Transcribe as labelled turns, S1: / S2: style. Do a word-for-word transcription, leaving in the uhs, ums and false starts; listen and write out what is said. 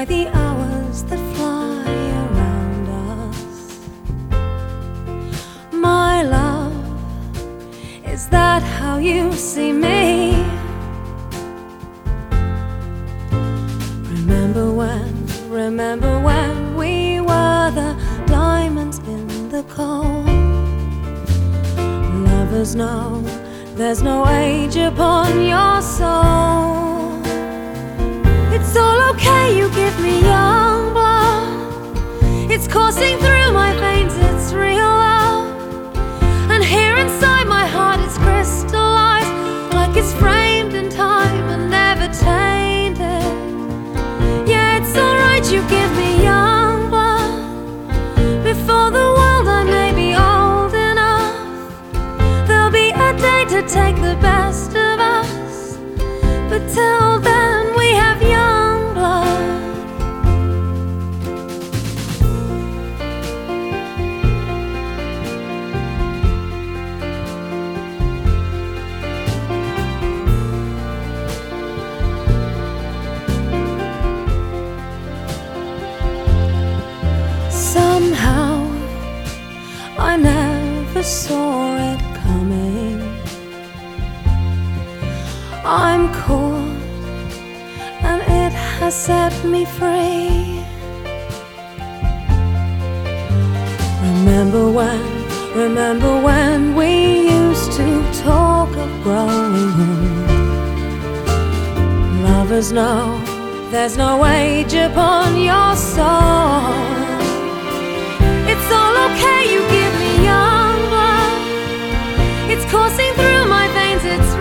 S1: by the hours that fly around us. My love, is that how you see me? Remember when, remember when we were the diamonds in the coal. Lovers know there's no age upon your soul. It's all okay, you give me young blood. It's coursing through my veins, it's real love. And here inside my heart it's crystallized, like it's framed in time and never tainted. Yeah, it's alright, you give me young blood. Before the world I may be old enough. There'll be a day to take the best of us, but till then we have young blood. Somehow I never saw it coming. I'm caught and it has set me free. Remember when, remember when we used to talk of growing old. Lovers know there's no age upon your soul. It's all okay, you give me young blood. It's coursing through my veins, it's